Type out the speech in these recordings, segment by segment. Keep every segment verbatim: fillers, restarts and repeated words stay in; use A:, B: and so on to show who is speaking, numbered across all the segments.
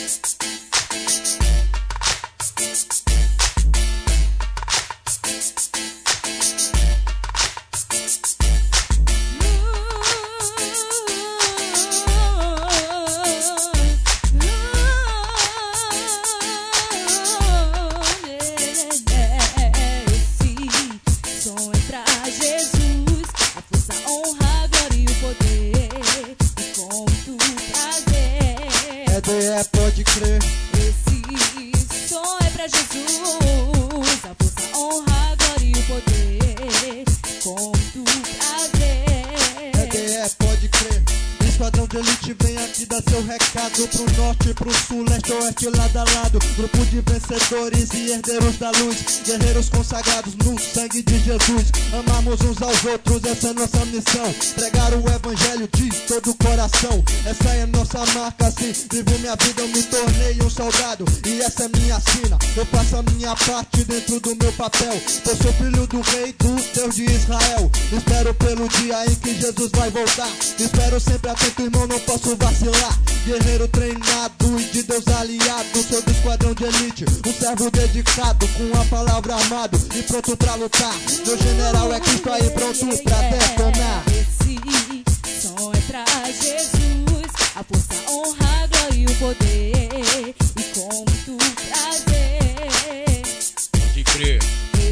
A: É, pode crer.
B: Esse som é pra Jesus, a força, honra, glória e o poder, com muito prazer.
A: É, D E, pode crer. Esquadrão de elite vem aqui dar seu recado pro norte, pro sul, leste, oeste, lado a lado. Grupo de vencedores e herdeiros da luz, guerreiros consagrados no sangue de Jesus. Amamos uns aos outros, essa é nossa missão, pregar o evangelho de todo o coração. Essa é nossa marca, assim vivo minha vida, eu me tornei um soldado e essa é minha sina. Eu faço a minha parte dentro do meu papel, eu sou filho do rei, do Deus de Israel. Espero pelo dia em que Jesus vai voltar, espero sempre atento, irmão, não posso vacilar. Guerreiro treinado e de Deus aliado, sou do esquadrão de elite, um servo dedicado, com a palavra armado e pronto pra lutar. Meu general é Cristo aí pronto pra detonar.
B: Esse som é pra Jesus, a força, honra, glória e o poder, e com muito prazer.
C: Pode crer.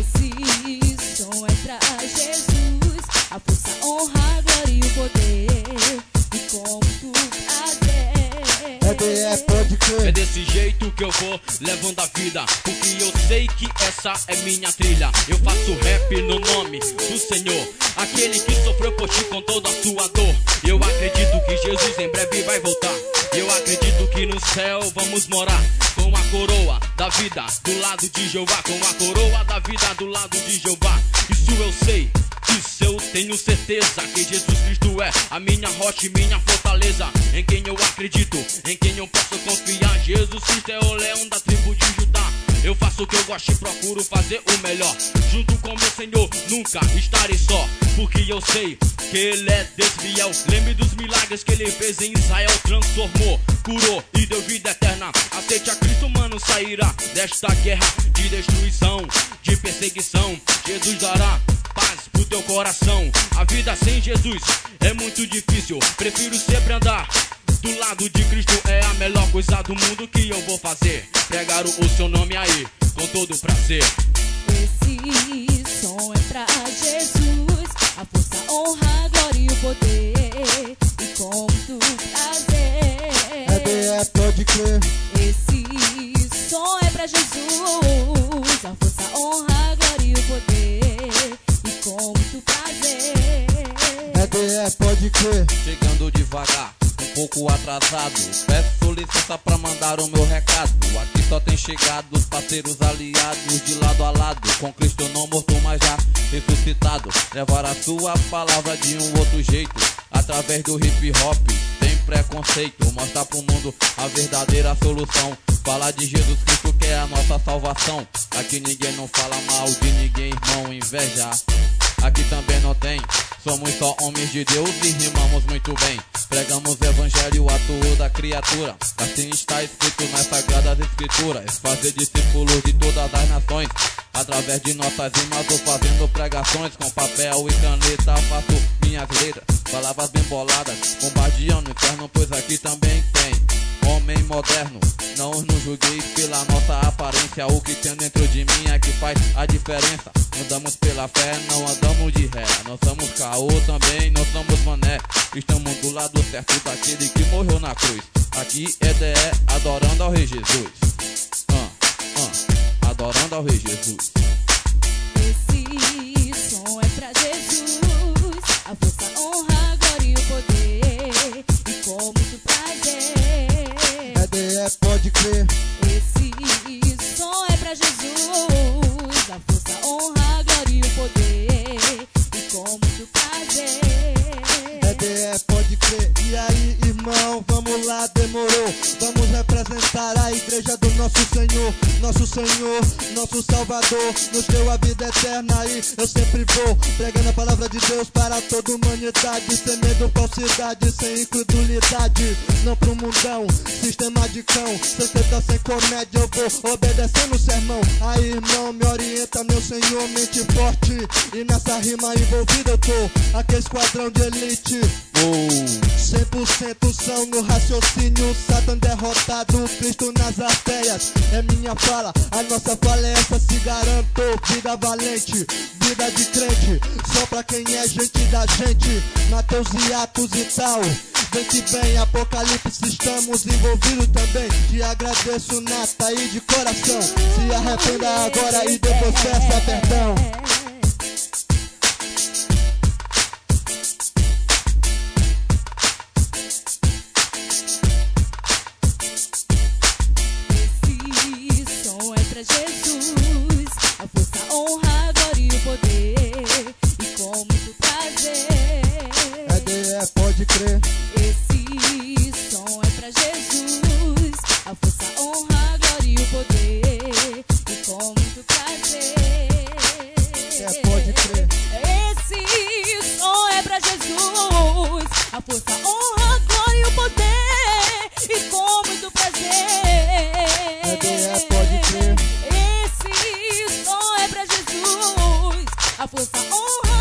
B: Esse som é pra Jesus, a força, honra, glória e o poder, e com muito prazer.
A: É, D E, pode crer.
C: É desse jeito que eu vou levando a vida, porque eu sei que essa é minha trilha. Eu faço rap no nome do Senhor, aquele que sofreu por ti com toda a sua dor. Eu acredito que Jesus em breve vai voltar. Eu acredito que no céu vamos morar, com a coroa da vida do lado de Jeová, com a coroa da vida do lado de Jeová. Isso eu sei, isso eu tenho certeza, que Jesus Cristo é a minha rocha e minha fortaleza, em quem eu acredito, em quem eu posso confiar. Jesus Cristo é o leão da tribo de Judá. Eu faço o que eu gosto e procuro fazer o melhor, junto com meu Senhor nunca estarei só, porque eu sei que Ele é Deus fiel. Lembre dos milagres que Ele fez em Israel, transformou, curou e deu vida eterna. Aceite a Cristo, mano, sairá desta guerra de destruição, de perseguição. Jesus dará paz pro teu coração. A vida sem Jesus é muito difícil, prefiro sempre andar do lado de Cristo, é a melhor coisa do mundo que eu vou fazer, pregar o, o seu nome aí com todo prazer.
B: Esse som é pra Jesus, a força, honra, glória e o poder, e com muito prazer.
A: É, D E, pode crer.
B: Esse som é pra Jesus, a força, honra, glória e o poder, e com muito prazer.
A: É, D E, pode crer.
D: Chegando devagar, um pouco atrasado, peço licença pra mandar o meu recado. Aqui só tem chegado os parceiros aliados, de lado a lado, com Cristo não morto, mas já ressuscitado. Levar a sua palavra de um outro jeito, através do hip hop, sem preconceito. Mostrar pro mundo a verdadeira solução, falar de Jesus Cristo que é a nossa salvação. Aqui ninguém não fala mal de ninguém, irmão, inveja aqui também não tem. Somos só homens de Deus e rimamos muito bem. Pregamos o evangelho a toda criatura, assim está escrito nas sagradas escrituras. Fazer discípulos de todas as nações, através de nossas rimas ou fazendo pregações. Com papel e caneta faço minhas letras, palavras bem boladas, bombardeando o inferno, pois aqui também tem homem moderno. Não nos julgueis pela nossa aparência, o que tem dentro de mim é que faz a diferença. Andamos pela fé, não andamos de ré, não somos caô também, não somos mané. Estamos do lado certo daquele que morreu na cruz. Aqui é D E, adorando ao Rei Jesus. uh, uh, Adorando ao Rei Jesus.
B: Esse som é pra Jesus, a força, honra, glória e o poder, e com muito prazer.
A: É, D E, pode crer.
B: Esse som é pra Jesus, a força, honra, glória e o poder, e com muito prazer.
A: É, D E, pode crer. E aí, irmão, vamos lá, demorou. Salvador. Vamos representar a igreja do nosso Senhor. Nosso Senhor, nosso Salvador, nos deu a vida eterna e eu sempre vou pregando a palavra de Deus para toda humanidade, sem medo, falsidade, sem incredulidade. Não pro mundão, sistema de cão, sem teta, sem comédia, eu vou obedecendo o sermão. Aí, irmão, me orienta, meu Senhor, mente forte, e nessa rima envolvida eu tô, aquele esquadrão de elite. Oh. cem por cento são no raciocínio, Satan derrotado, Cristo nas artérias. É minha fala, a nossa fala é essa, se garanto. Vida valente, vida de crente, só pra quem é gente da gente. Mateus e Atos e tal, vem que vem, Apocalipse, estamos envolvidos também. Te agradeço nata e de coração, se arrependa agora e depois peça perdão.
B: Jesus, a força, a honra, a glória e o poder, e com muito prazer.
A: É D E, pode crer.
B: Esse som é pra Jesus, a força, a honra, a glória e o poder, e com muito prazer.
A: É, pode crer.
B: Esse som é pra Jesus, a força, a honra, a glória e o poder, e com muito prazer.
A: É D E, pode crer.
B: A força, honra,